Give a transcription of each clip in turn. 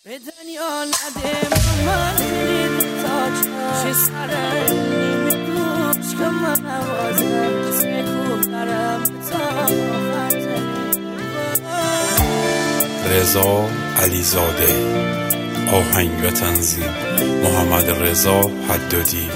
به دنیا نده من دلید تا چه سره نمیدوش که من نوازم اسم خوب دارم تا رضا علیزاده. آهنگ و تنظیم محمد رضا حدادی.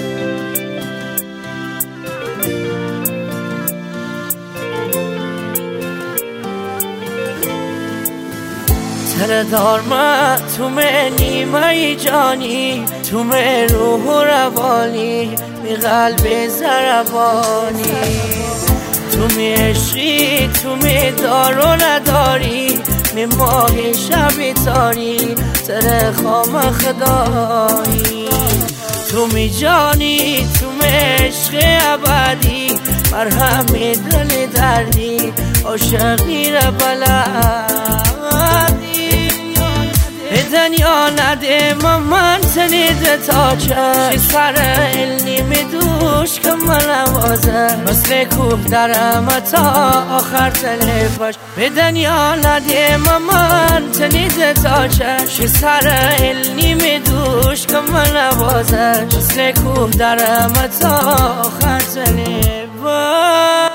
تره دار من تو نیمه جانی، تو روح و روانی، می قلب زربانی، تو می عشقی، تو می دار و نداری، می ماه شبی تاری، تره خام خدایی، تو می جانی، تو می عشق ابدی، مرهم دل دردی، عاشقی را بلدی. به دنیا نده من تنید تا چه سر علنی می دوش که من نوازه مثل کوب درم تا آخر تلفاش. به دنیا نده من تنید تا چه سر علنی می دوش که من نوازه مثل کوب درم تا آخر تلفاش.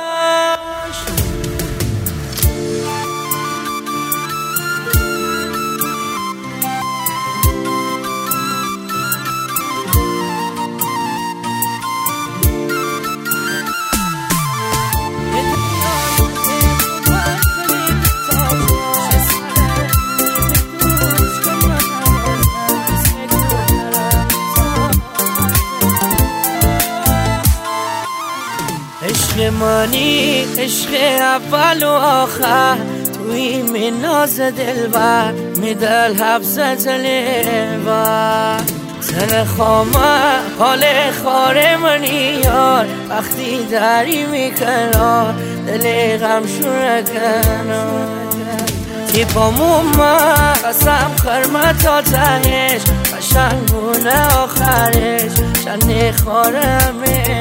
عشق منی عشق اول و آخر، توی من ناز دلبر می دل حبس تلوار، تن خامه حال خار منی یار، وقتی داری می کنار دل غم شونه کنار. تیپامون من قسم خرمه تا تهش، قشنگونه آخرش چند خارمه.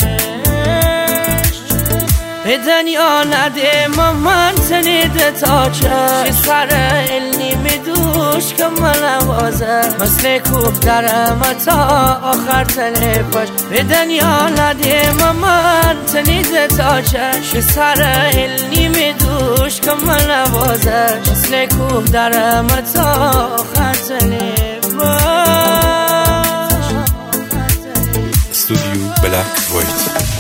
به دنیا نده من تنید تا چه سر علنی می دوش که من نوازه مثل کوب درم تا آخر تلفاش. به دنیا نده من تنید تا چه سر علنی می دوش که من نوازه مثل کوب درم تا آخر تلفاش. استودیو بلک وایت.